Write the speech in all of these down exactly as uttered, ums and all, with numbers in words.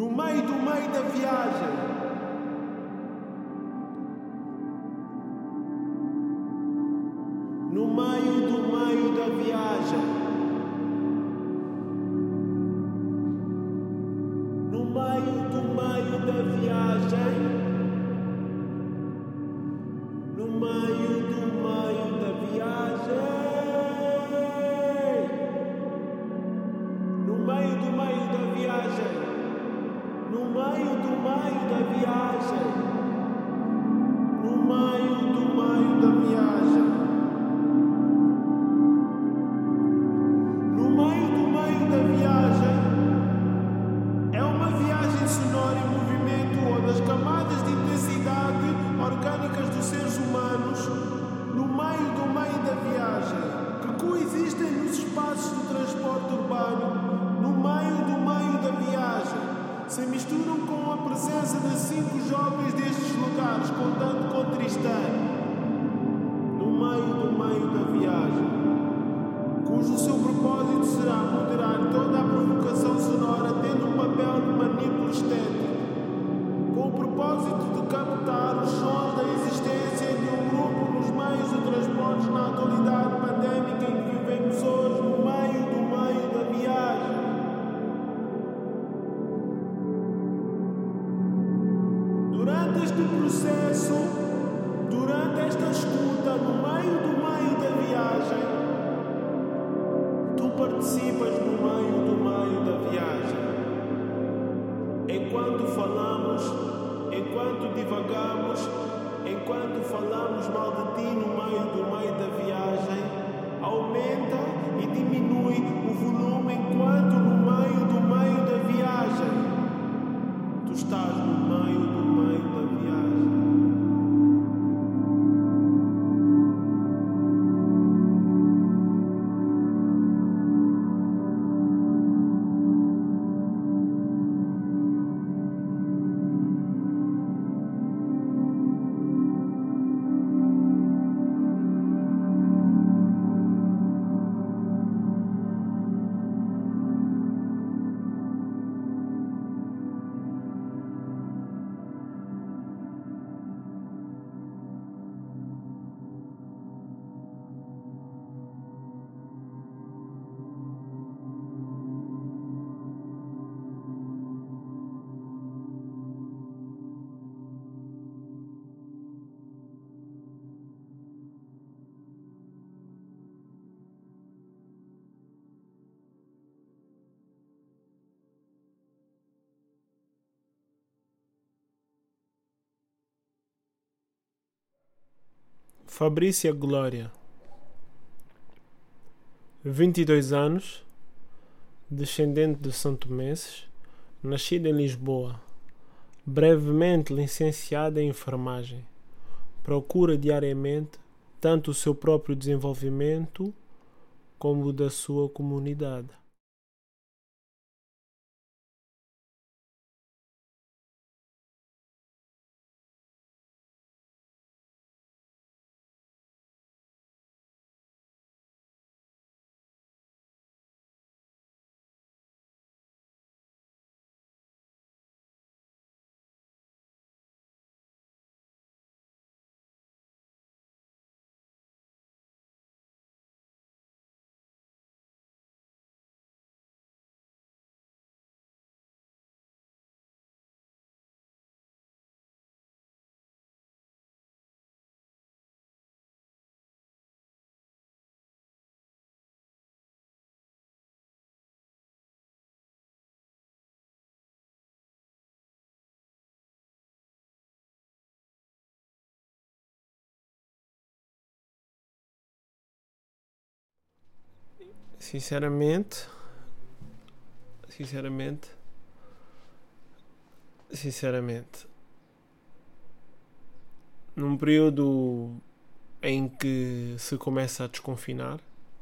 no meio do meio da viagem. No meio do meio da viagem. No meio do meio da viagem. No meio do meio da viagem. No meio do meio da viagem. No meio do meio da viagem. No meio do meio da viagem. No meio do meio da viagem. É uma viagem sonora em movimento onde as camadas de intensidade orgânicas dos seres humanos, no meio do meio da viagem, que coexistem nos espaços do transporte urbano, no meio do meio da viagem, se misturam com a presença de cinco jovens destes lugares, contando com Tristão, no meio do meio da viagem, cujo seu propósito será moderar toda a provocação sonora, tendo um papel de manípulo estético, com o propósito de captar os sons da existência de um grupo nos meios de transportes na atualidade pandémica em que vivemos hoje, no meio do meio da viagem. Durante este processo, durante esta escuta, no meio do meio da viagem, tu participas no meio do meio da viagem. Enquanto falamos, enquanto divagamos, enquanto falamos mal de ti no meio do meio da viagem, aumenta e diminui o volume enquanto no meio do meio da viagem. Tu estás no meio do meio da viagem. Fabrícia Glória, vinte e dois anos, descendente de santomenses, nascida em Lisboa, brevemente licenciada em enfermagem, procura diariamente tanto o seu próprio desenvolvimento como o da sua comunidade. Sinceramente, sinceramente, sinceramente, num período em que se começa a desconfinar,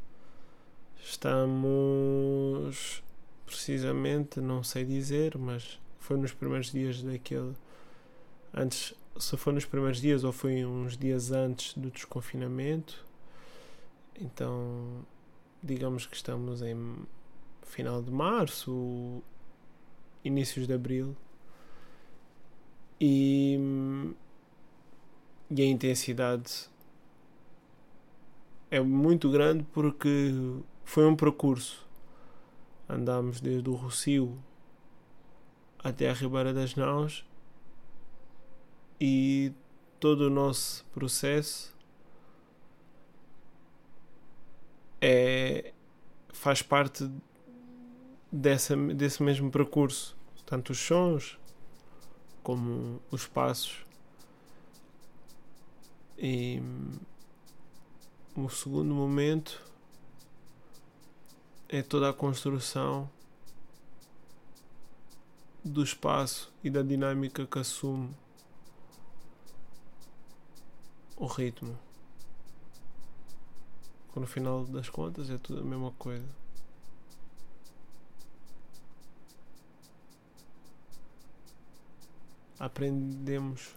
estamos precisamente, não sei dizer, mas foi nos primeiros dias daquele, antes, se foi nos primeiros dias ou foi uns dias antes do desconfinamento, então digamos que estamos em final de março, inícios de abril, e, e a intensidade é muito grande porque foi um percurso. Andámos desde o Rossio até a Ribeira das Naus e todo o nosso processo é, faz parte dessa, desse mesmo percurso. Tanto os sons como os passos. E o segundo momento é toda a construção do espaço e da dinâmica que assume o ritmo. No final das contas é tudo a mesma coisa. Aprendemos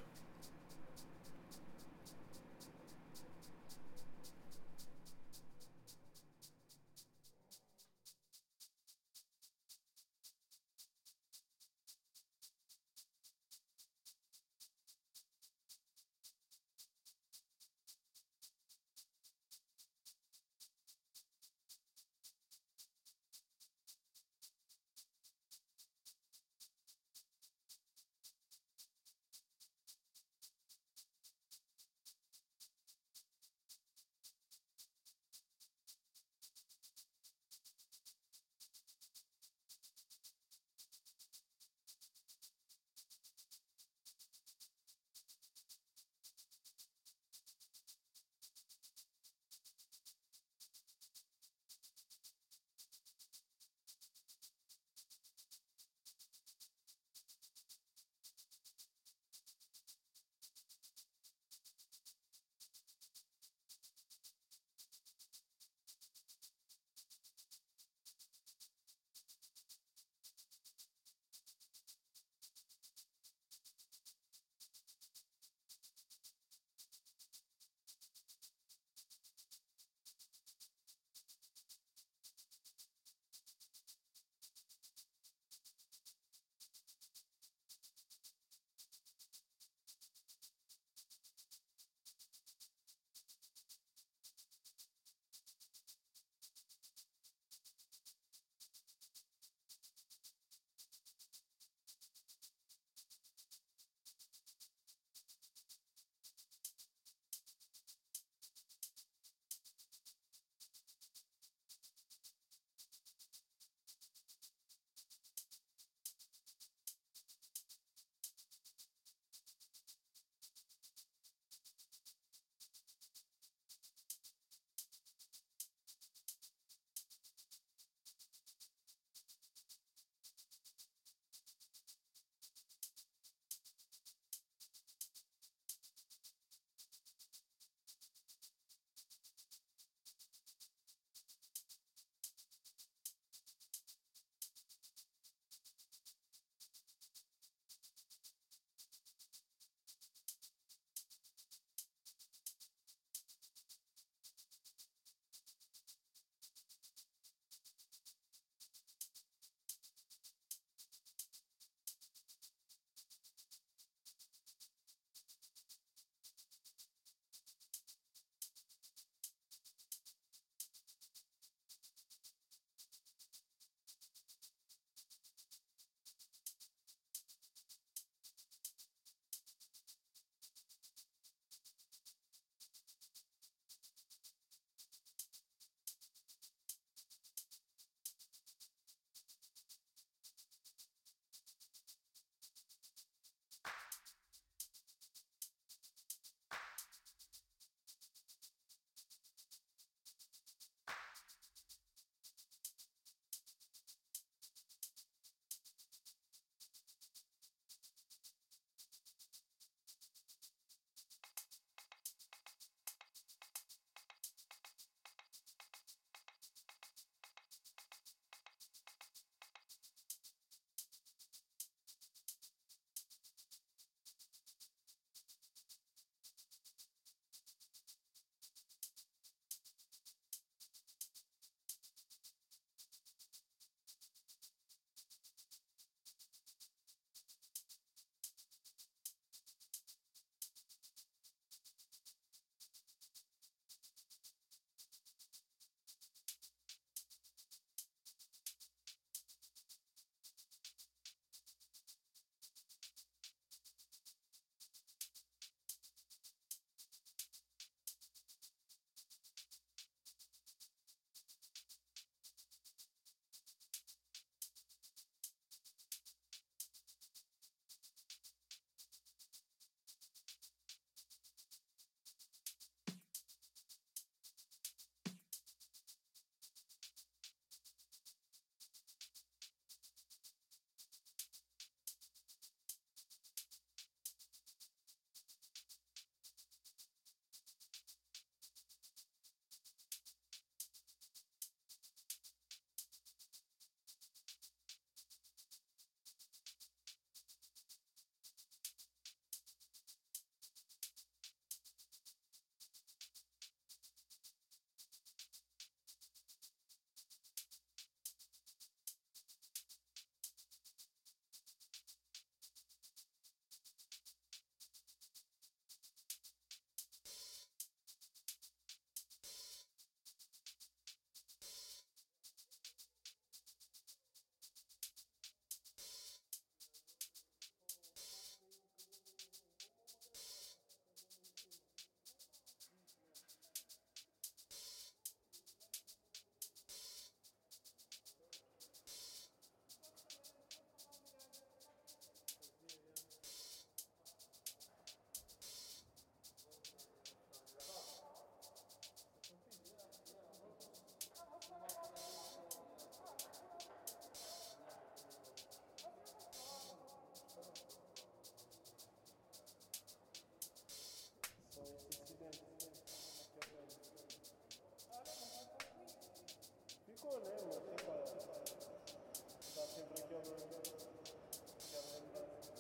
Ficou, né? Mas tem que dar sempre aquele. aquela lembrança.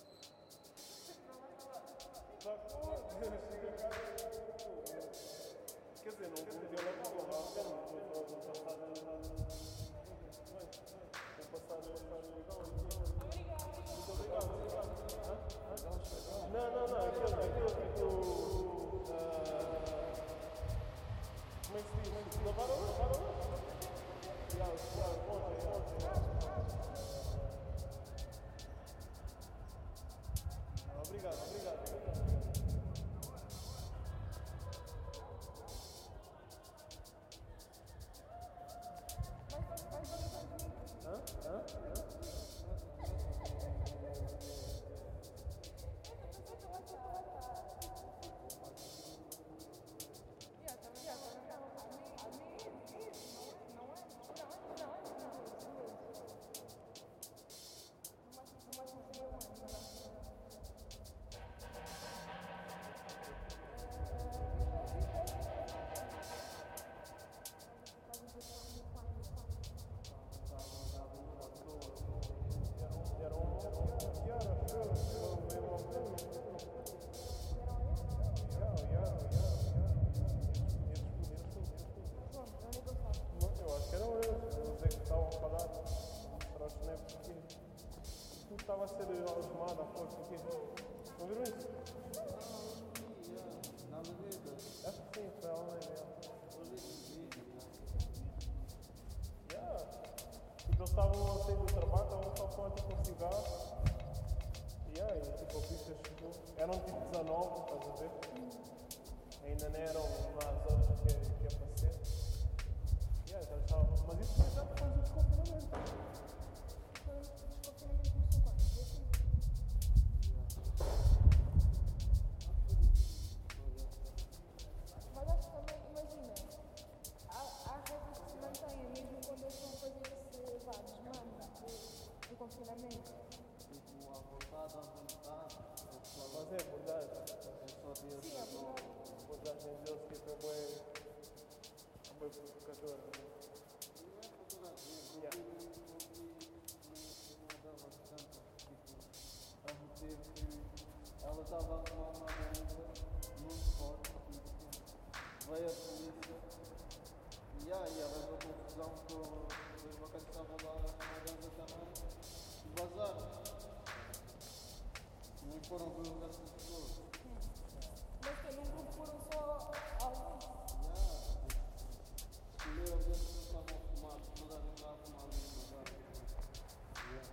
Já foi, chega cá. Quer dizer, não vou ter a bola, não vou vou passar a. Vou passar a legal. Muito obrigado, obrigado. Não, não, não, aquilo, aquilo, tipo. Como é que se diz? Lavar a louça, lavar a louça. Obrigado, obrigado, ontem, ontem. Obrigado, obrigado, obrigado. Hã? Hã? Hã? Estava a ser algemada a força aqui. Não viram isso? Nada a ver. Acho que sim, foi ela mesmo. Yeah. Tipo, eles estavam a sair do trabalho, estavam só com tipo um cigarro. Yeah, e tipo, a polícia chegou. Eram tipo dezanove, estás a ver? Ainda não eram lá as horas que é, que é para ser. Yeah, já estava. Mas isso foi já depois do desconfinamento. Mas acho que também, imagina, há, há regras que se mantêm, mesmo quando eles estão a fazer esse vá, desmame do confinamento. Tipo, à vontade, à vontade. Mas é verdade. É só Deus. Sim, é verdade. A abordagem deles que foi bem provocadora. Não é para toda a gente. Yeah. Eu não dava tanto. Tipo, a meter que ela estava a tomar uma merda muito forte. Veio a polícia. E aí, ela levou confusão com os bacanas que estavam lá na ganza também. E vazaram. Nem foram ver o resto das pessoas. Mas que num grupo foram só alguns. Yeah. Escolheram ver se eles estavam a fumar. Toda a gente estava a fumar ali no lugar. Yeah.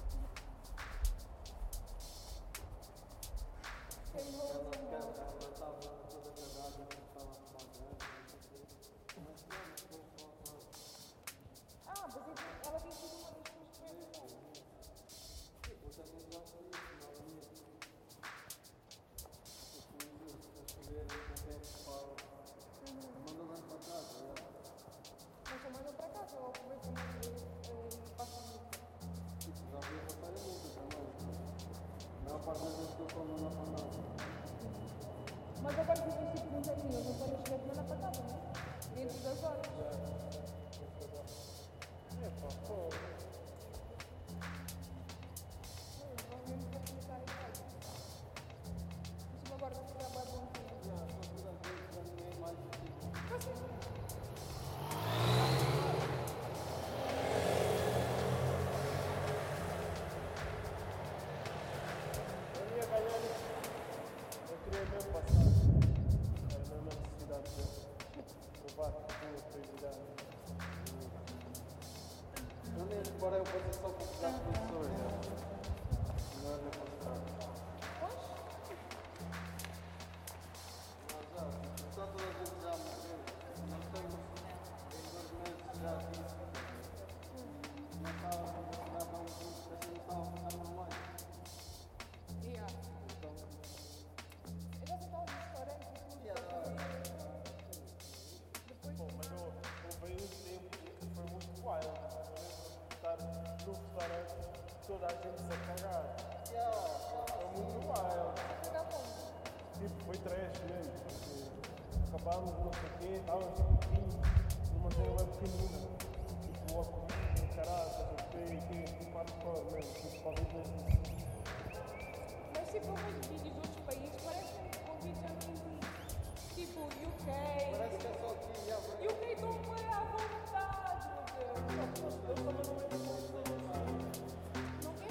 Tem Ela roupas ela não. estava toda cagada, estava a fumar grande. Mas não, não foi só. Ah, mas então ela tem sido uma das pessoas que veio para cá. Eu também já fui isso, não é mesmo? Eu fui isso, a escolher o que é que fala. Manda lá para casa, já. Mas só mandam para casa ou aproveitam e passam muito. Tipo, já vi passar em multa também. A maior parte das vezes que eu como não para nada. Mas agora que tens tipo uns aninhos, não podem chegar de mandar para casa, não é? Dentro das horas. É pá, pô. Vão mesmo para começar em casa. Isso agora vai ficar bem bom tempo. Já, só toda vez para ninguém mais difícil. Eu ia ganhar isso. Eu queria mesmo passar. Era a mesma necessidade de levar tudo a prioridade. Eu nem reparei, eu passei só para pegar as pessoas. Não é nem para ficar. Pois? Mas já, só toda a gente já morreu. Nós estamos em dois meses já disso. Não estava a funcionar tão bem, assim não estava a funcionar mais. Yeah. Então, Eu já sei que há uns restaurantes e tudo. yeah, Depois, Bom, mas eu, eu veio um tempo que foi muito wild. Estar no restaurante, toda a gente se a cagar. yeah, Foi muito wild. fica bom. Tipo, foi trash mesmo. Porque acabámos, não sei o quê, estávamos tipo aqui, numa cena bem pequenina. boa comida, caralho, não sei o quê, tipo hardcore mesmo, tipo para viver. Mas tipo, eu vejo vídeos de outros países, parecem que com vídeos já não existe. Tipo, U K. Parece que é só aqui, já, porque U K estão bem à vontade, meu Deus. Eu também não lembro como se chama. Não quer?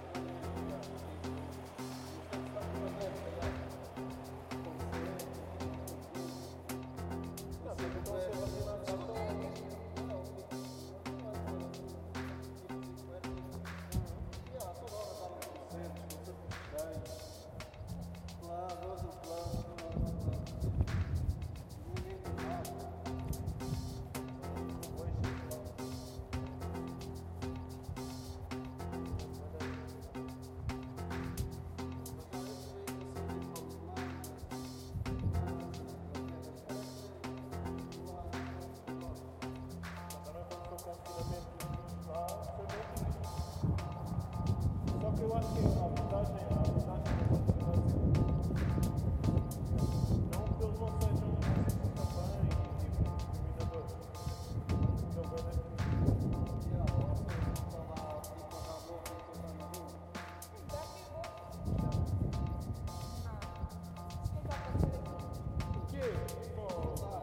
Não, porque estão a ser vacinados já estão. Só que eu acho que a vantagem, a vantagem da vacinação, não que eles não sejam racistas também, tipo, discriminadores. Então, bem daqui. Já pegou? Não. Não dá para ser aqui. O quê? Pô, tá.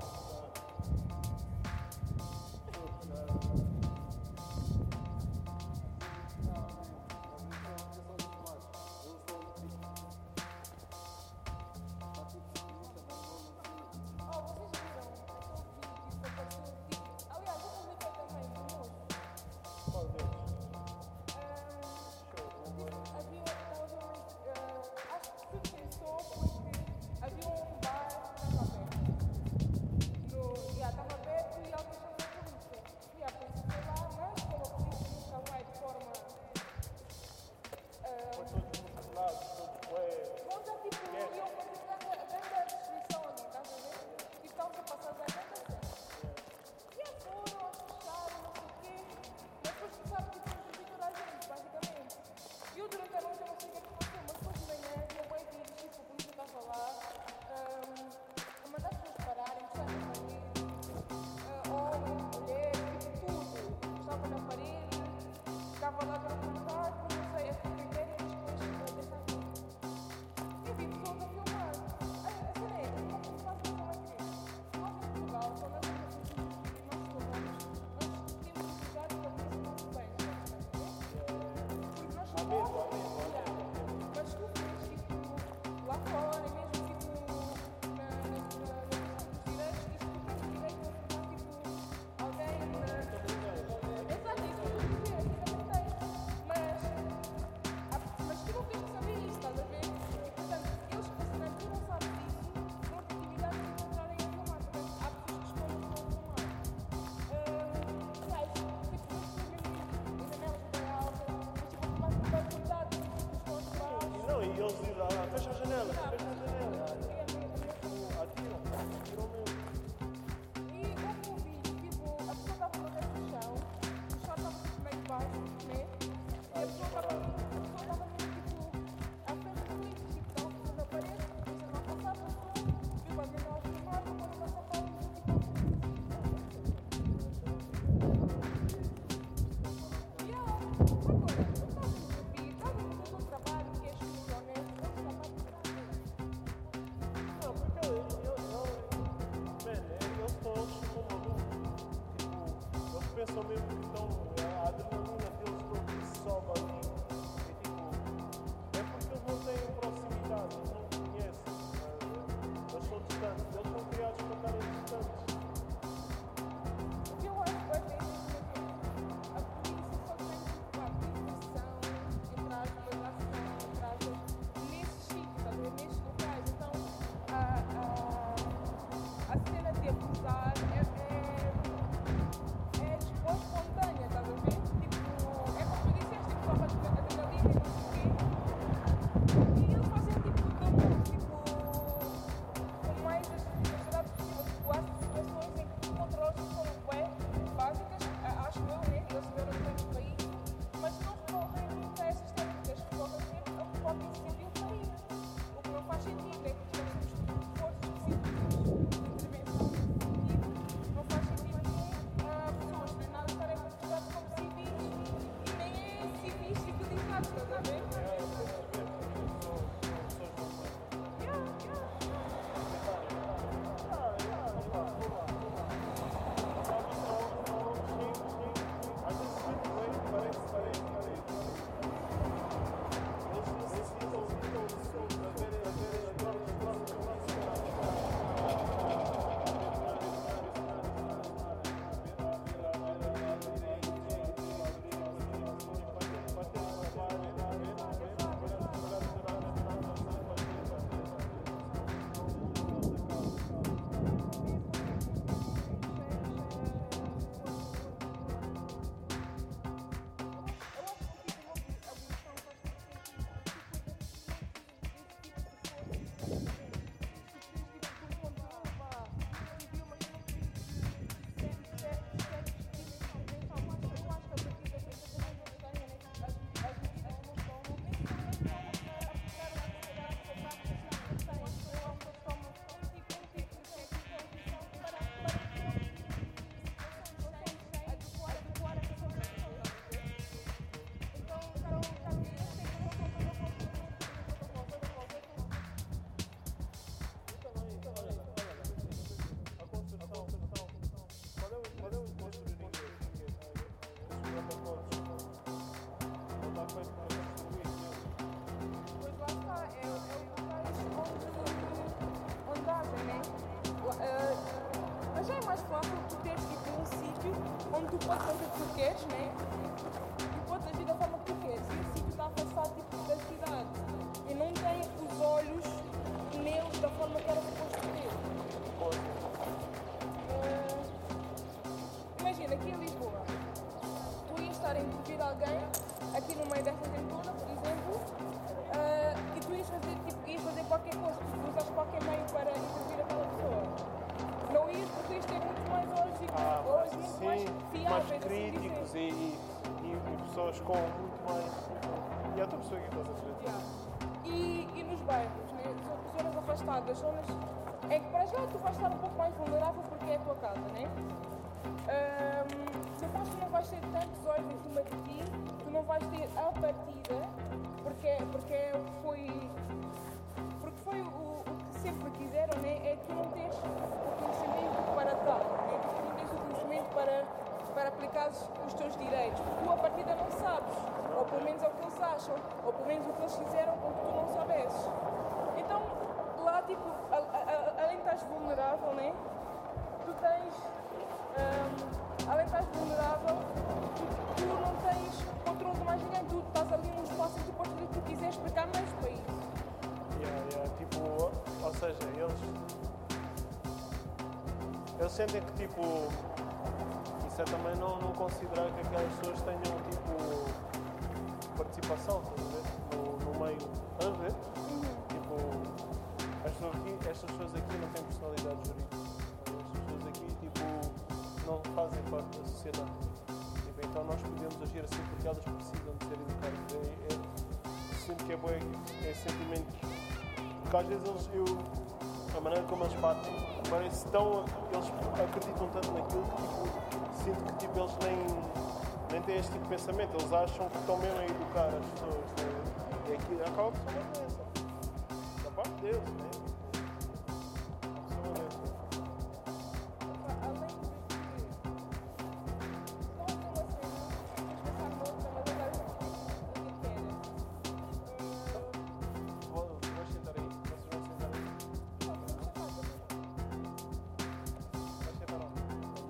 mais fácil tu teres tipo um sítio onde tu podes fazer o que tu queres, né? E podes agir da forma que tu queres. E esse sítio está afastado tipo, da cidade. E não tem os olhos neles da forma que era suposto ter. Uh, imagina, aqui em Lisboa, tu ias estar a intervir alguém aqui no meio desta gente toda, por exemplo, uh, e tu ias fazer, tipo, ias fazer qualquer coisa, tu usas qualquer meio para intervir aquela pessoa. Não ias porque ias ter muito mais olhos e Ah, olhos mas muito sim, mais mais fiáveis, assim críticos dizer. e, e, e pessoas com muito mais. E outra pessoa que estás a dizer. Yeah. E, e nos bairros, né? Zonas afastadas, zonas em que para já tu vais estar um pouco mais vulnerável porque é a tua casa, né? Um, depois tu não vais ter tantos olhos em cima de ti, tu não vais ter a partida, porque, porque foi, porque foi o, o que sempre quiseram, né? É tu não tens o conhecimento para tal, né? Tu não tens o conhecimento para, para aplicar os teus direitos, porque tu a partida não sabes, ou pelo menos é o que eles acham, ou pelo menos o que eles fizeram com que tu não soubesses. Então, lá, tipo, a, a, a, além de estás vulnerável, né? Tu tens, um, além de estás vulnerável, tu, tu não tens controle de mais ninguém, tu estás ali num espaço em que tu podes fazer o que tu quiseres, porque há mais para isso. Yeah, yeah, tipo, ou seja, eles. Eles sentem que, tipo. Isso é também não, não considerar que aquelas pessoas tenham, tipo. Participação, estás a ver? No, no meio. Estás a ver? Uhum. Tipo. Estas, aqui, estas pessoas aqui não têm personalidade jurídica. Estas pessoas aqui, tipo. Não fazem parte da sociedade. Tipo, então nós podemos agir assim porque elas precisam de ser educadas. É, é, sinto que é bom esse sentimento. Porque às vezes eles, eu, a maneira como eles partem, parece tão. Eles acreditam tanto naquilo que tipo, sinto que tipo, eles nem, nem têm este tipo de pensamento. Eles acham que estão mesmo a educar as pessoas. Né? E aquilo acaba por ser uma doença. Da parte deles, né? Acaba por ser uma doença. Além de que, não tem uma cena, tens de pensar noutra, mas agora o que queres. Vou, vou sentar aí. Vocês vão sentar aí. Vai sentar onde?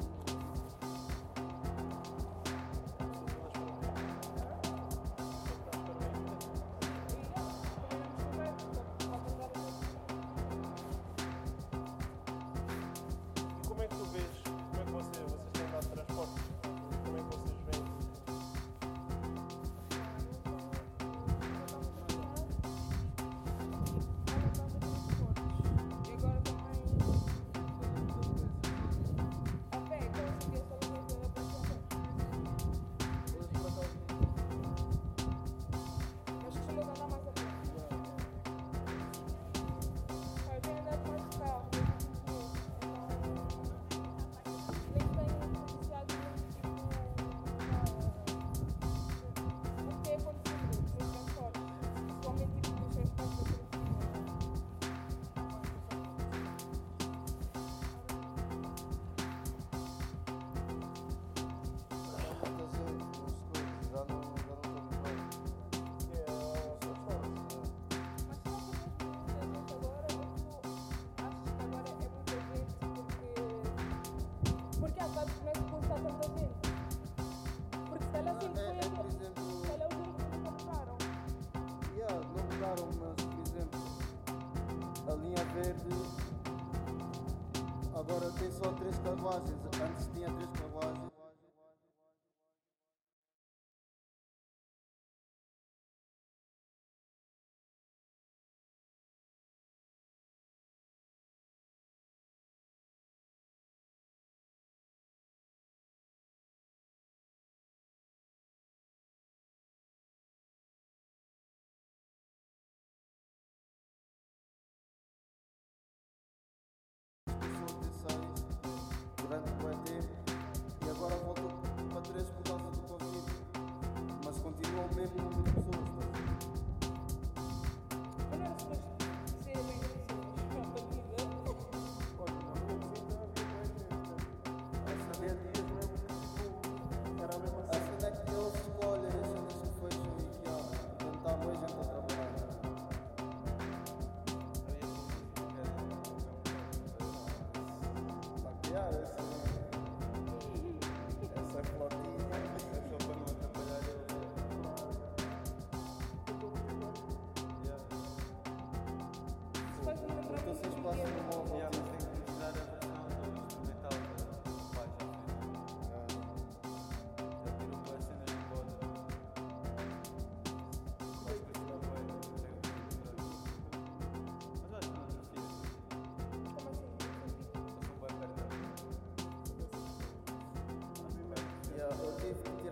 E como é que tu vês? Como é que vocês, vocês têm dado transporte? Como é que vocês veem? E agora também a pé, com certeza ela vai ter a passear. Mas costumas andar mais a pé. Eu tenho andado mais de carro, nem tenho propiciado muito tipo o que é acontecido nos transportes, principalmente tipo nos transportes da polícia. Mas tu não tens muita gente agora ou tu achas que agora é muita gente porque, porque há bocado começa a custar tanta gente? Porque se calhar sempre foi É, é, aquele, por exemplo, se calhar os únicos que nunca mudaram. yeah, não mudaram, mas por exemplo, a linha verde agora tem só três carruagens. Antes tinha três carruagens. Começou a ter seis durante um bom tempo e agora voltou para três por causa do Covid. Mas continua o mesmo número de pessoas. Mas não era suposto ser bem assim, a partida. Olha, na minha visita havia mais gente. Essa Havia dias mesmo que tipo, era mesmo A assim. cena é que eles escolhem, deixam isso fecham e que há. Portanto, está mais gente a trabalhar. Para criar esse.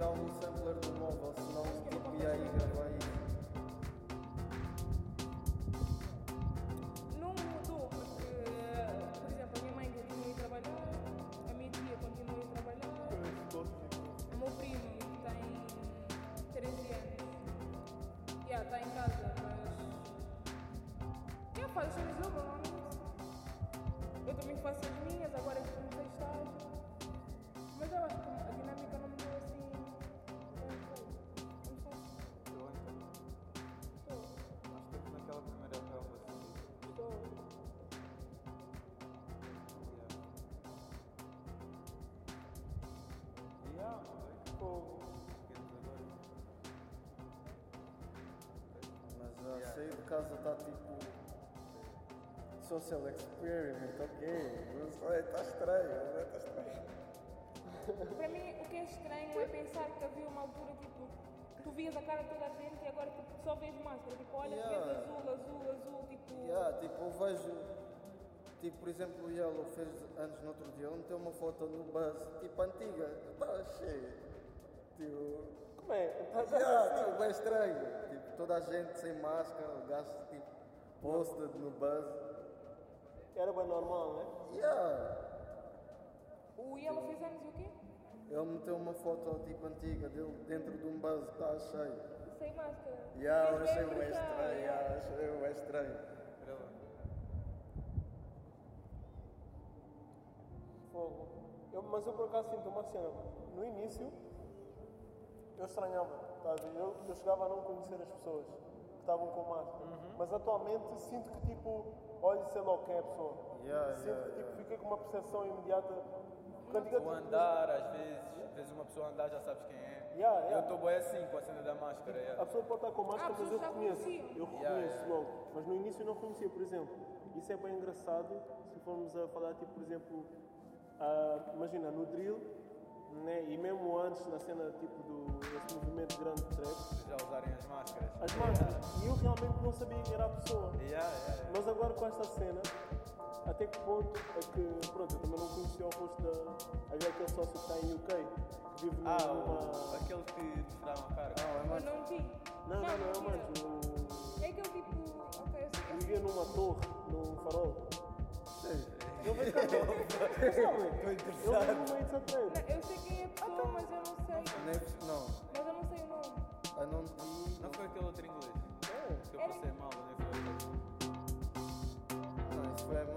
tirar um sampler do móvel, senão tipo, ia aí gravar isso. Não mudou, porque, por exemplo, a minha mãe continua a ir trabalhar, a minha tia continua a ir trabalhar, o meu primo que tem treze anos, yeah, está em casa, mas eu faço as cenas dele normalmente. Eu também faço as minhas, agora é que comecei estágio. Mas eu acho que a dinâmica não mudou assim. Como faz? Estou então. Estou. Nós estamos naquela primeira relva assim. Estou. Yeah. Yeah, mas é Fogo. pequenos agora. Mas a Yeah. sair de casa está tipo. Social experiment, ok. Não sei, está estranho, está estranho. Para mim, o que é estranho é pensar que havia uma altura, tipo, tu vias a cara de toda a gente e agora tipo, só vês máscara. Tipo, olha, Yeah. vês azul, azul, azul, tipo. Yeah, tipo, eu vejo. Tipo, por exemplo, o Yellow fez anos no outro dia, ele meteu uma foto no bus, tipo, antiga. Estava cheio. Tipo. Como é? Yeah, tipo, é estranho. Tipo, toda a gente sem máscara, o gajo, tipo, posted no bus. Era bem normal, né? Yeah. O Yellow fez anos e o quê? Ele meteu uma foto, tipo, antiga dele dentro de um bus, está cheio. Sem máscara. Yeah, eu Isso é achei bem engraçado, estranho, yeah. yeah, achei bem estranho. Era lá. Fogo. Eu, mas eu por acaso sinto uma cena. No início, eu estranhava. Tá a ver? Eu, eu chegava a não conhecer as pessoas que estavam com máscara. Mas atualmente sinto que tipo, olha, sei lá quem é a pessoa. Yeah, sinto yeah, que tipo, yeah. fiquei com uma percepção imediata. Porque antigamente- O andar, às vezes, vês uma pessoa andar, já sabes quem é. Yeah, yeah. Eu estou bem assim com a cena da máscara. A Yeah. pessoa pode estar com máscara, Ah, mas eu pessoas já reconheço. conheciam. Eu reconheço Yeah, yeah. logo. Mas no início eu não conhecia, por exemplo. Isso é bem engraçado se formos a falar, tipo, por exemplo, ah, imagina, no drill, né? E mesmo antes, na cena tipo do esse movimento grande de trap, Já usarem as máscaras. as máscaras. E eu realmente não sabia quem era a pessoa. Yeah, yeah, yeah. Mas agora com esta cena, até que ponto é que, pronto, eu também não conhecia o rosto da. Havia aquele sócio que está em U K, que vive Ah, numa. o, aquele que te tiraram a cara. Não, é Eu mais. não vi. Não, não, não, é o mentira. Manjo. É aquele tipo. Ok, eu sei. O... Eu Vivia sei. numa torre, num farol. Sei. Ele veio cá. Estou interessado. Ele veio numa trap. Não, eu sei quem é a pessoa, mas eu não sei. Nem- Não, Mas eu não sei o nome. eu não te. Não foi aquele outro inglês? Que eu Era- passei mal, nem foi aquele. Não, isso foi a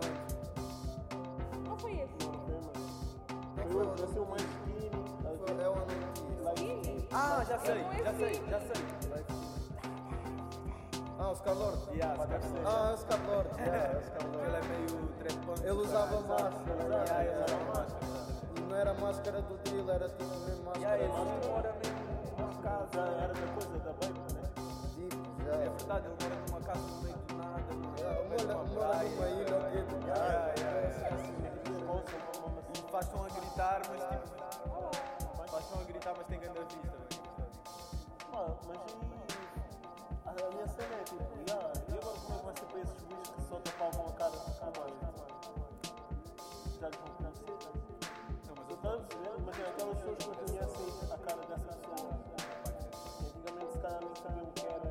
mãe. Não foi esse. Não, não foi, mas. Não Foi foi o o que nasceu mais skinny. Foi- É o anão. Sim. Ah, já sei, Não é já sei, assim. já sei. Ah, o Scarlord. Yeah, se calhar. Ah, é o Scarlord. Yeah, é o Scarlord. Ele é meio trap punk. Ele usava máscara. Yeah, ele yeah. usava máscara. E não era máscara do drill, era tipo mesmo máscara. Yeah, ele mora mesmo numa casa. Era da coisa da Baby, né? Tipo, É já. verdade, ele mora numa casa no meio do nada, mano. Yeah, No meio de mora- uma mora praia. numa ilha, ok, do Yeah, cara. yeah, yeah. E faz som a gritar, mas tipo. Faz som a gritar, mas tem grande vista. Mano, mas e. A a minha cena é tipo, yeah, e agora como é que vai ser para esses bichos que só tapavam a cara com mais? Já lhes vão conhecer? Não, mas Tu eu estás a perceber? Imagina aquelas pessoas que não conhecem a cara dessa pessoa. Antigamente se calhar nem sabiam quem era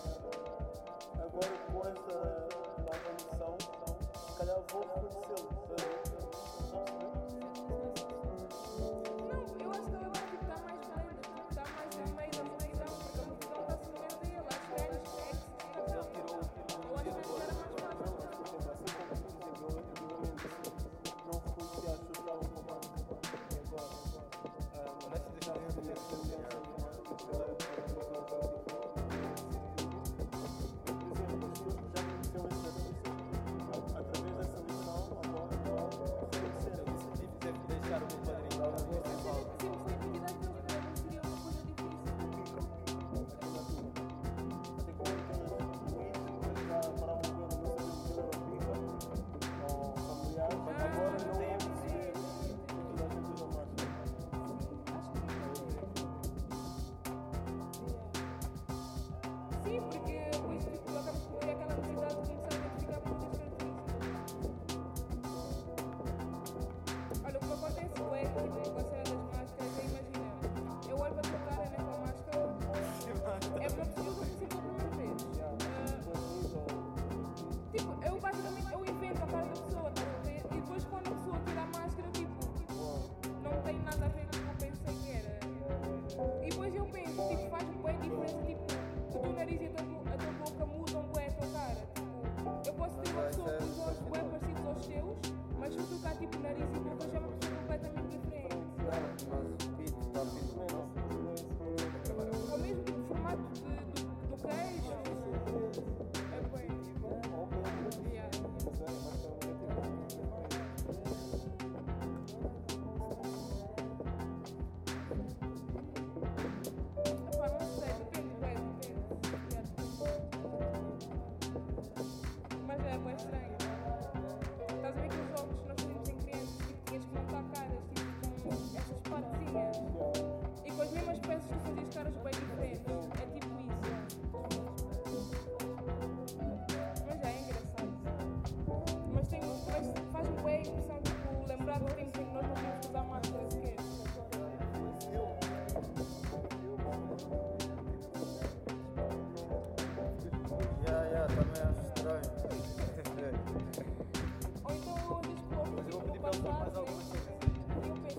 ela. Agora com esta nova noção, se calhar vou reconhecê-lo. Estás a perceber? Não, eu acho que ele agora tipo, está mais blender, tipo, está mais no meio da multidão, porque a multidão está se movendo dele. Acho que é antes que é que Ele tirou o eu acho que antes era mais fácil. Assim como, por exemplo, eu antigamente não reconhecia as pessoas que estavam com máscara. E agora, ah, Parece que deixaram de ter por exemplo, as pessoas que já conheciam esse artista, através dessa lição, agora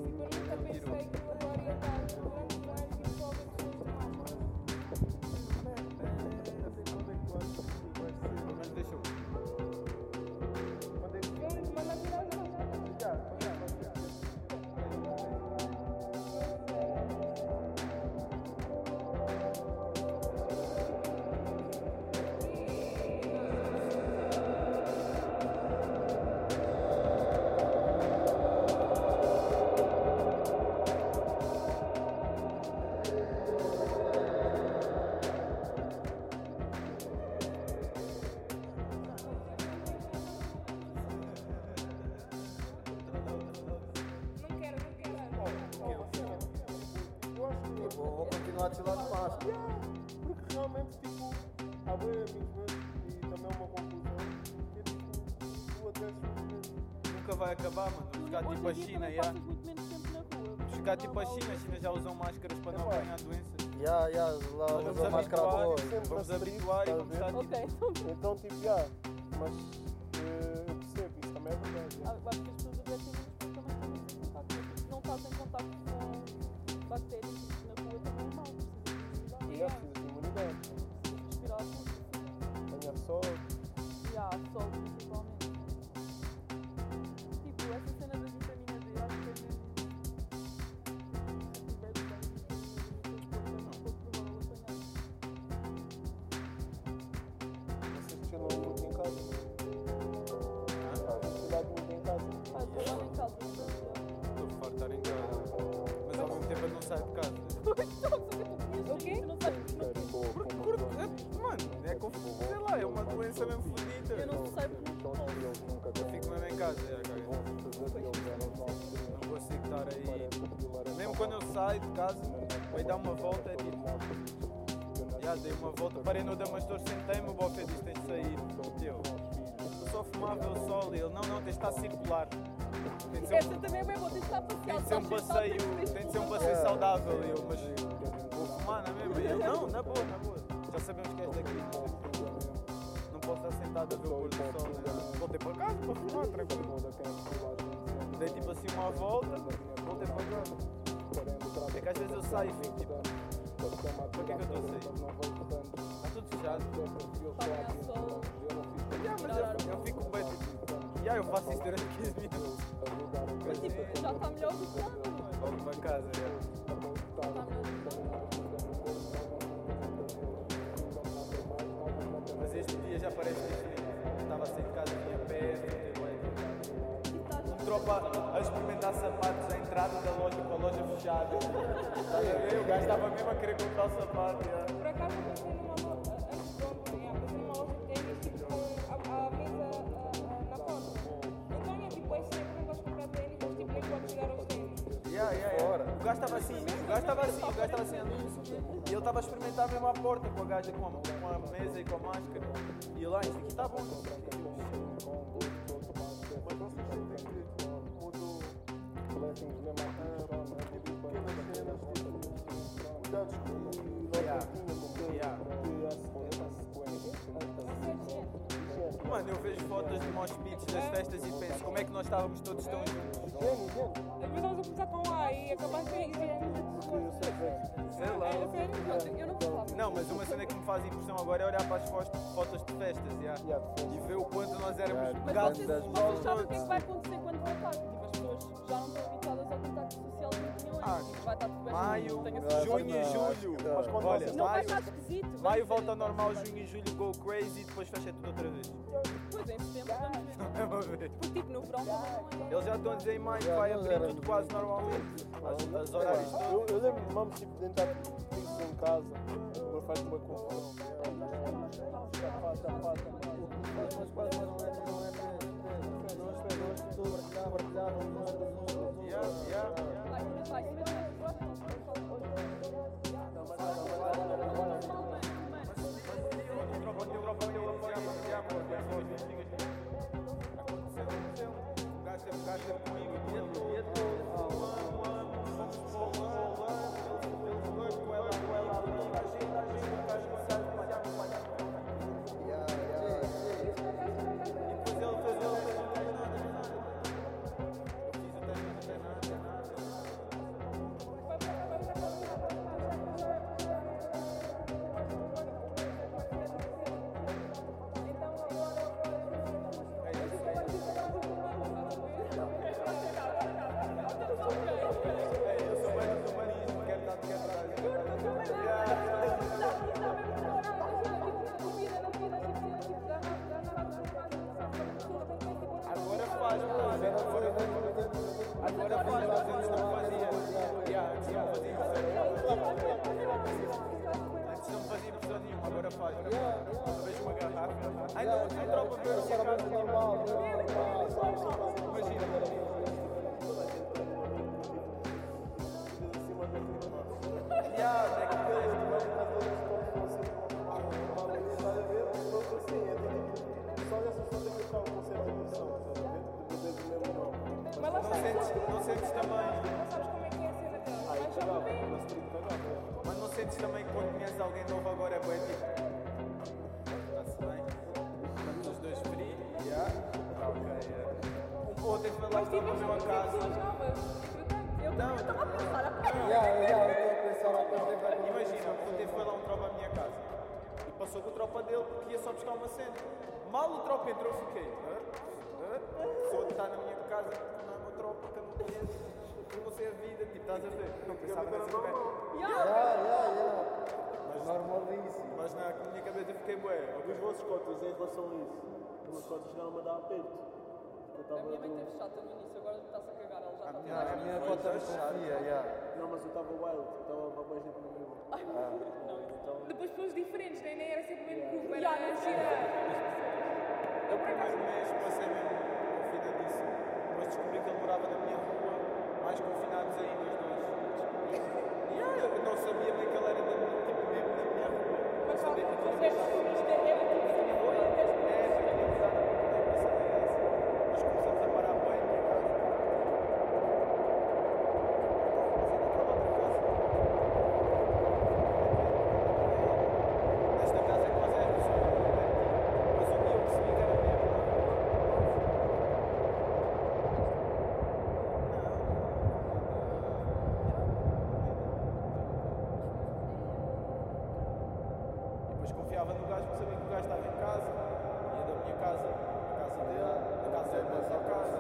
tipo, eu nunca pensei que eu agora ia estar durante um ano tipo, só a ver pessoas de máscara. Mas deixa eu. Eu mando a virar já. Não quero, não quero. Eu acho que Vou, vou continuar a desfilar de máscara. Yeah, porque realmente, tipo, há bem amigos meus e também uma conclusão que é tipo, tu até se Nunca vai acabar, mano. Vamos ficar Hoje tipo a em dia China, também já. passas muito menos tempo na rua. Vamos ficar tipo a China. A China já usam máscaras para não Epá. apanhar doenças. Já, já, lá Vamos usam máscara à habituar, toa. sempre vamos na street, habituar e estás a vamos ver? estar tipo. Ok, então Então, tipo, yeah, mas eh, eu percebo, isso também é verdade. ah, acho que as pessoas adoecem muito porque também estão muito em contacto. Mas se não estás em contacto com bactérias na rua também é mau. E Precisas é preciso de imunidade. de respirar muito. Apanhar sol. E há sol principalmente. Tipo, essa cena da vitamina D acho que é mesmo. Se tiveres bem vitamina D no teu corpo é muito pouco provável apanhar. Vocês cheiram muito em casa. Cuidado muito em casa. Ah, eu estou lá em casa, portanto, Estou farto de estar em casa. Mas ao mesmo tempo eu não saio de casa. o quê? Tu não sabes porque não Porque curto. É, mano, é como. Sei lá, é uma doença mesmo fodida. Eu não sei porque não posso. Eu fico mesmo em casa, já, cara. Não consigo estar aí. Mesmo quando eu saio de casa, vai dar uma volta, é tipo. Já dei uma volta, parei no Damastor, sentei-me, o bofe disse: tens de sair. Eu, eu só fumava o sol e ele: não, não, tens de estar circular. Tem de ser Essa um, também é bem boa, tens de estar tem passeado. de ser um passeio, tem de ser um passeio saudável. E eu, mas vou fumar, não é mesmo? E ele: não, na boa, na boa. Já sabemos que és daqui. Não posso estar sentado a ver o pôr do sol. Né? Voltei para casa para fumar, tranquilo. Dei tipo assim uma volta, voltei para casa. É que às vezes eu saio e fico tipo, para que é que eu estou a sair? Está tudo fechado. Também há sol. Yeah, mas eu, eu fico bem tipo, yeah, eu faço isso durante quinze minutos. Mas tipo, já está melhor do que nada. Volto para casa, yeah. Já está melhor do que nada. Mas este dia já parece diferente. Estava a sair de casa, vinha perto, um tropa a experimentar sapatos à entrada da loja com a loja fechada. Estás a ver? O gajo estava mesmo a querer comprar o sapato. Yeah. Por acaso eu passei numa loja, antes de ontem, yeah, passei numa loja de tênis tipo, com a, a mesa ah, ah, na porta. Então é tipo, esse tempo não gosto de comprar tênis, mas tipo, nem pode chegar aos tênis. Yeah, yeah, yeah. O gajo estava assim, o gajo estava assim, o gajo estava assim ali. E ele estava a experimentar mesmo à porta com a gaja com a, com a mesa e com a máscara. E lá, isto aqui está bom. Mas vocês sentem que mudou pequenas cenas, tipo, cuidados com Yeah. Yeah. Mano, eu vejo fotos de mosh pits das festas e penso como é que nós estávamos todos tão juntos. higiene, higiene. Às vezes vamos a começar com A e acabar sem higiene. Sei lá. É sério? Eu não gostava. Não, mas uma cena que me faz impressão agora é olhar para as fo- fotos de festas yeah. Yeah, de E ver o quanto nós éramos Yeah, Mas pegados vocês, uns vocês aos sabem o que é que outros. vai acontecer quando voltar? Tipo, as pessoas já não estão habituadas ao contacto social que tinham Ah, antes. Tipo, vai estar tudo bem. Maio, Tenho a Não, certeza. junho e julho. Mas quando Olha, vocês- Não vai maio, estar esquisito. vai maio ser- volta ao normal, junho e julho go crazy e depois fecha tudo outra vez. Pois, em setembro vamos ver. Vamos ver. Porque, tipo, no verão também não é. Eles já estão a dizer em maio que Já, vai nós abrir éramos tudo quase normalmente. As, as horários todos. Eu, eu lembro de vamos tipo tentar fixo em casa, mas faz uma confusão. Tapar, tapar, tapar. Yeah, yeah. Vai, vai, vai, vai. O sentes também, Não sabes como é que é a cena deles. Aí Mas só cagava, bem. mas street cagava. é. mas não sentes também que quando conheces alguém novo agora é bem tipo. Está-se bem? Estamos os dois frios, já. Tá ok, é. Ou teve lá Mas para a tiveste mesma muitas casa. pessoas novas. Entretanto, eu Não. eu estava a pensar. Já, já, eu estou a pensar a coisa vai Imagina, ontem foi lá um tropa à minha casa e passou com o tropa dele que ia só buscar uma cena. Mal o tropa entrou, fiquei. Hã? Hã? Só está na minha casa, não é uma tropa que eu não conheço, eu não sei a vida, tipo, estás a ver? Não pensava nessa ideia. Já, já, já. Normalíssimo. Mas na minha cabeça eu fiquei bué. Os vossos cotas em relação a isso, os meus cotas chegaram a dar aperto. Eu A estava minha mãe do- teve chata no início, agora está-se a cagar, ela já está Já, a minha Foi cota me chato. confia, já. Não, mas eu estava wild, eu estava a mais gente no meu. Ai, não, isso Então, Depois pessoas diferentes, nem nem era sempre o mesmo Yeah. grupo, Já, era não gira. Eu primeiro mês passei mesmo confinadíssimo. Depois descobri que ele morava na minha rua, mais confinados ainda os dois. E eu não sabia bem que ele era da minha, tipo, mesmo na minha rua. Mas só Sabia que que ele vocês estava isto é tipo sempre foi É, mesmo. já tinha pisado há muito tempo, essa ideia é essa. Nós começamos a parar bem por acaso. Nesta casa é que nós éramos só um mas um dia eu percebi que era mesmo. E depois confiava no gajo porque sabia que o gajo estava em casa, ia da minha casa à casa dele, da casa dele para a sua casa.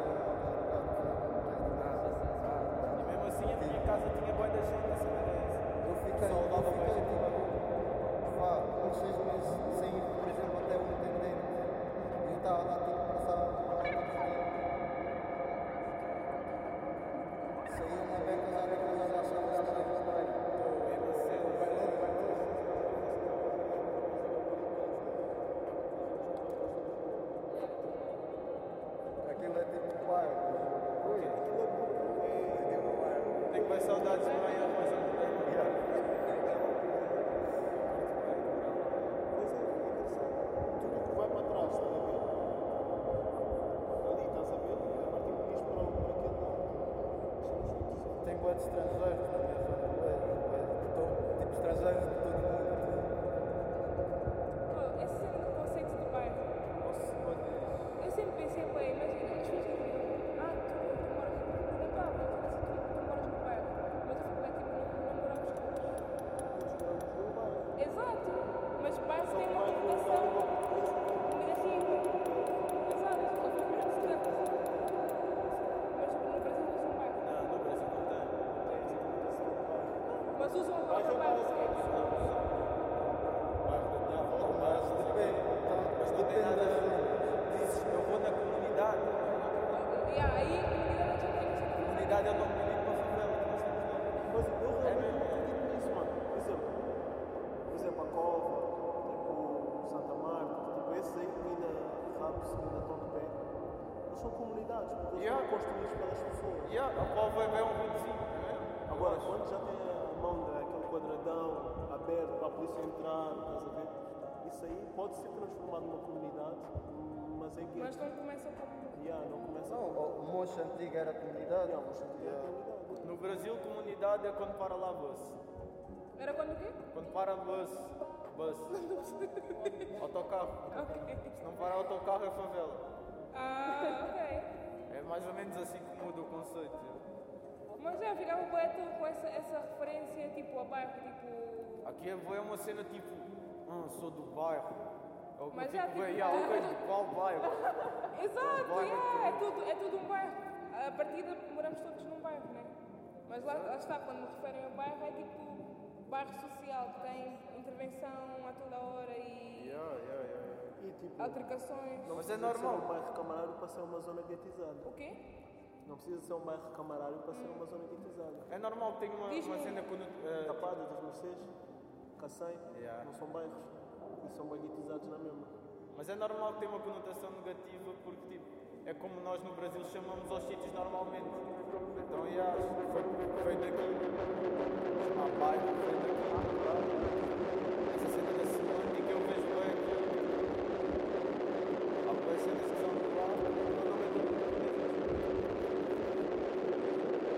E mesmo assim a minha casa tinha boa da gente, essa era essa. Eu fiquei, Só eu levava fiquei mais. tipo, vá, uns seis meses sem ir, por exemplo, até o intendente. E eu estava lá, tipo, passava por lá todos os dias. Saía uma beca lá daquelas já achava estranho, estranho. Estou em Marcelo, Aquilo é tipo um bairro. Ui, é tipo um bairro. tenho bem saudades de manhã, mas eu não tenho. Mas é interessante. Tudo o que vai para trás, estás a ver? Ali, estás a ver? A partir disto para, para aquele lado. Achamos muito interessante. Tem bué de estrangeiros na minha zona, bué, bué, de todo- tipo estrangeiros de todo mundo. Oh, esse cena do conceito do bairro. Eu sempre pensei, bem, imagina, as pessoas diziam, ah, tu, tu moras, perguntavam, assim, tu, tu moras no bairro. Mas eu fico bem, tipo, não, não moramos todos. Todos moramos num bairro. Exato, mas bairro Só tem que uma vai conotação colocar uma negativa. Exato, eu vou viver no centro. Mas no Brasil usam um bairro. Não, no Brasil não tem. Mas usam a Bairro palavra é bairro. bairro. Bairro da minha avó, o bairro Mas da depende, então, Mas não tem depende nada a das ver. zonas. Dizes, eu vou na comunidade. Yeah, aí a comunidade já tem essa Comunidade é o nome bonito para a favela que nós temos lá. Mas eu realmente não acredito nisso, mano. Por exemplo, por exemplo, a Cova, tipo Santa Marta, tipo esses aí que ainda Rabos, que ainda estão de pé, eles são comunidades, porque eles Yeah. foram construídos pelas pessoas. E a a Pova é um rudezinho, não é? Agora, quando já tem a mão daquele quadradão aberto para a polícia entrar, estás a ver? Isso aí pode ser transformado numa comunidade, mas é que Mas não começam como. yeah, não começa Não, o Mocho antigo era comunidade. Yeah, mas é comunidade. No Brasil, comunidade é quando para lá bus. Era quando o quê? Quando para bus. Bus. Autocarro. Ok. Se não parar autocarro é favela. Ah, ok. É mais ou menos assim que muda o conceito. Mas eu ficava poeta com essa, essa referência, tipo, a bairro, tipo. Aqui é bué uma cena tipo, ah, sou do bairro. É o que eu Mas fico já, bem, tipo- ah, ok, de qual bairro? Exato, bairro yeah, é, tudo, é tudo um bairro. A partida moramos todos num bairro, né? Mas lá, lá está, quando me referem ao bairro, é tipo bairro social, que tem intervenção a toda hora e Yeah, yeah, yeah. E tipo, altercações. não Mas é precisa ser normal. um bairro camarário para ser uma zona guetizada. O quê? Não precisa ser um bairro camarário para ser uma zona guetizada. É normal, tem uma, Diz-me. uma cena quando. eh, Tapada das Mercedes, Cacém, Yeah. não são bairros. E são bem guetizados na mesma. Mas é normal ter uma conotação negativa porque tipo, é como nós no Brasil chamamos aos sítios normalmente. Então, yeah, foi, foi daqui. Ah, bairro, foi daqui. Essa cena da semântica eu vejo bem aqui. Há boas cenas que são de lá, mas não é do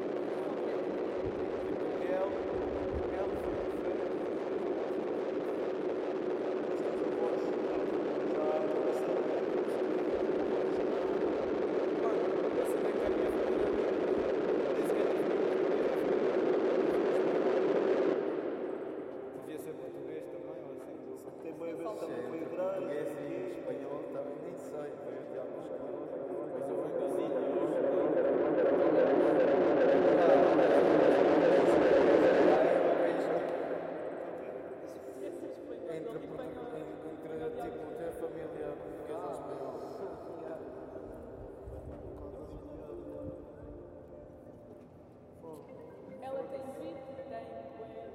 tem beat, tem bué.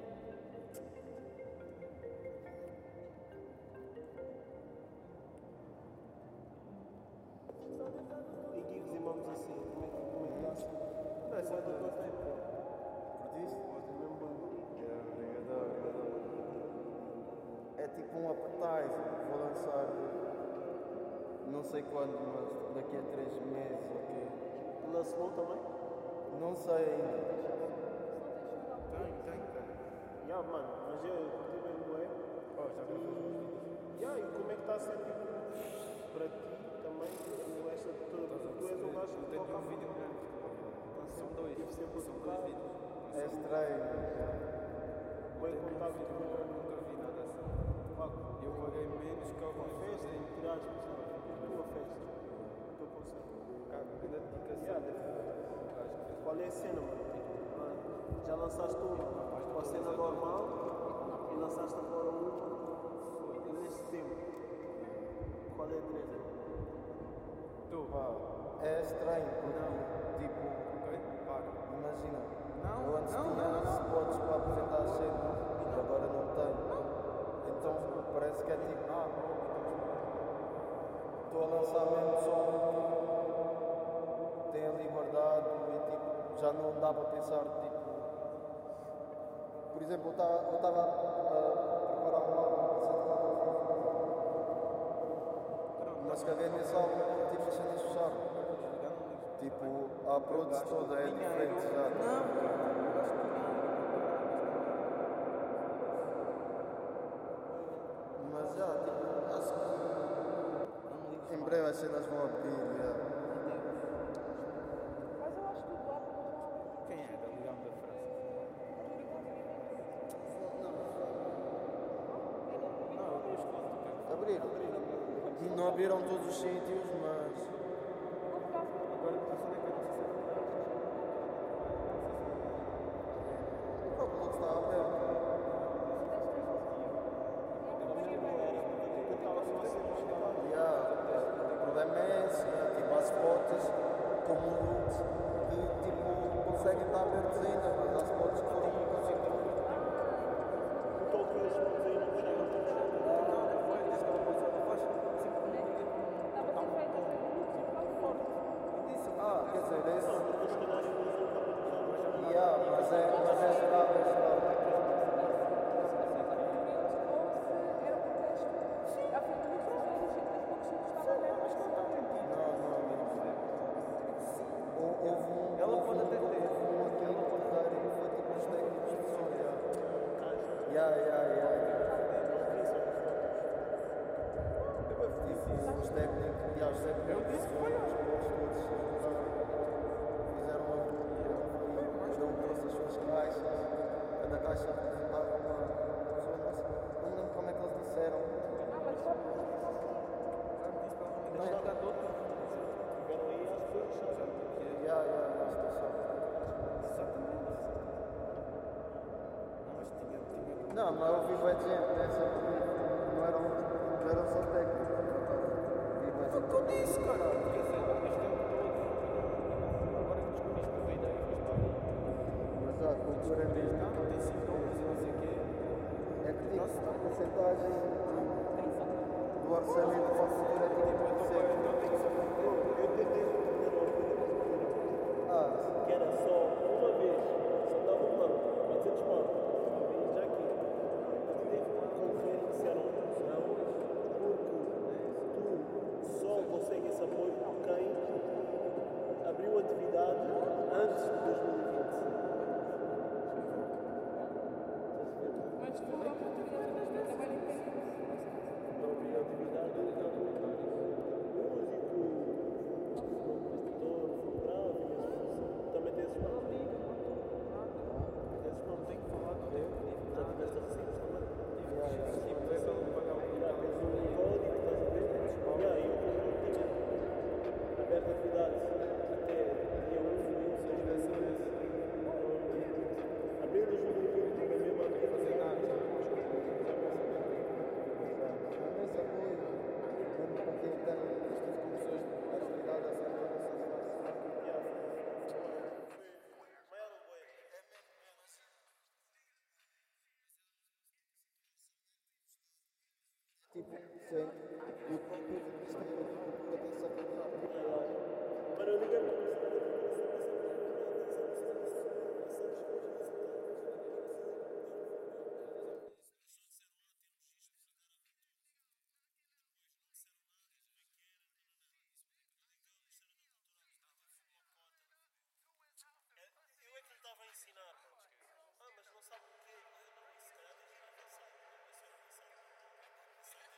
E gigs e mamos assim, como é que como é que está assim? Não, essa Vai do teu é tempo. Curtiste? Mesmo bom. Yeah, obrigadão, obrigadão. É tipo um appetizer, vou lançar não sei quando, mas daqui a três meses, ok? Na Slow também? Não sei ainda. Tem, tem, tem. Yeah, mano, mas eu curti bem bué. Oh, já quero fazer uns vídeos. Yeah, e como é que está a ser tipo para ti também? Tu, esta, tu, tu és um gajo Eu que tenho toca um vídeo grande. São dois. Tive sempre a São tocar. dois vídeos. É estranho. bem contato com Nunca vi nada assim. Eu paguei menos que uma alguma festa, festa. entre aspas, né? A tua festa, o teu concerto. Cara, grande dedicação. Yeah, deve- Qual é a cena, mano? Tipo, mano, já lançaste uma com a cena normal e lançaste agora uma neste tempo. Qual é a treta? Tu, Pá, é estranho, porque tipo, ok? Para. imagina, Não, eu antes não, tinha não, não. spots para apresentar as cenas e agora não tenho. Então parece que é tipo, Ah, bom, estou a lançar mesmo só porque tenho a liberdade e tipo, já não dá para pensar, tipo, por exemplo, eu estava a preparar um álbum para ser tocado, mas caguei nesse álbum porque tipo, as cenas fecharam. Tipo, a approach toda é diferente já. Mas já, tipo, acho que em breve as cenas vão abrir, já. Mas eu acho que o do álbum já abre. Quem é da Ligão da França? Não, eu gosto de Abriram. Não abriram todos os sítios, mas Agora a cena é que eu não sei se é verdade. o próprio está aberto. Yeah. O problema é esse, né? Tipo, há spots como o Lux que tipo, conseguem estar abertos ainda, mas há spots que foram Estou com esses pontos aí, não tem nada. Foi, disse que ela passou, faz cinco minutos. Estava a ser feita, foi no look super forte. Disse, Ah, quer dizer, esse. Porque os canais usam para Yeah, mas é, mas é geral, é geral. Não, não, não. Hou- Houve um. Ela houve pode um- até ter. houve um aqui no Portugal e foi tipo os técnicos de som, yeah. Yeah, yeah, yeah. Tipo, os técnicos, yeah, os técnicos de som, os povos todos se juntaram, fizeram uma harmonia, cada um trouxe as suas caixas, cada caixa representava uma pessoa, não sei, não me lembro como é que eles disseram. Não, Não. está todo. Tiveram aí as pessoas, sabe? Yeah, yeah, yeah, acho que são. Exatamente. Não, mas tinha, tinha. Não, mas eu vi bué de gente nessa porque não eram, não eram só técnicos. Vi bué de Foi o gente. que eu disse, cara. Quer dizer, este tempo todo. Agora que descobriste que a ideia faz parte. Mas a cultura é mesmo. Não, não tem sintomas e não sei o quê. É que tipo, a porcentagem do orçamento para a cultura é tipo Então, sempre. então tem que ser. Eu tentei responder uma coisa da cultura, Ah, que era só uma vez, só dava um mano, quatrocentos mano, já aqui. Eu tentei concorrer e disseram não, porque tu só consegue esse apoio por quem abriu atividade antes de dois mil e vinte. Mas tu não oportunidade de trabalho independente. Não abriu atividade músico, compositor, fotográfico, também tem esses manos. Tem esses manos, tem que falar com ele. Já tiveste recibos também. Tipo, é só pagar o Já tens um código, estás a ver? Já, e eu como não tinha aberto atividades até dia um de seis dessa vez. Abril de dois mil e vinte, tive mesmo a fazer nada. Sim. E o próprio Ministério da Cultura tem-se a cuidar. Mano, eu liguei para eu é que lhe estava a ensinar, mano. Ah, mas não sabe o quê? Eu não, isso se calhar tem que ir avançado. Isso é avançado. Sai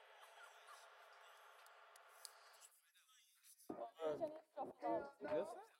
daqui. Já nem já falava. Eu sei.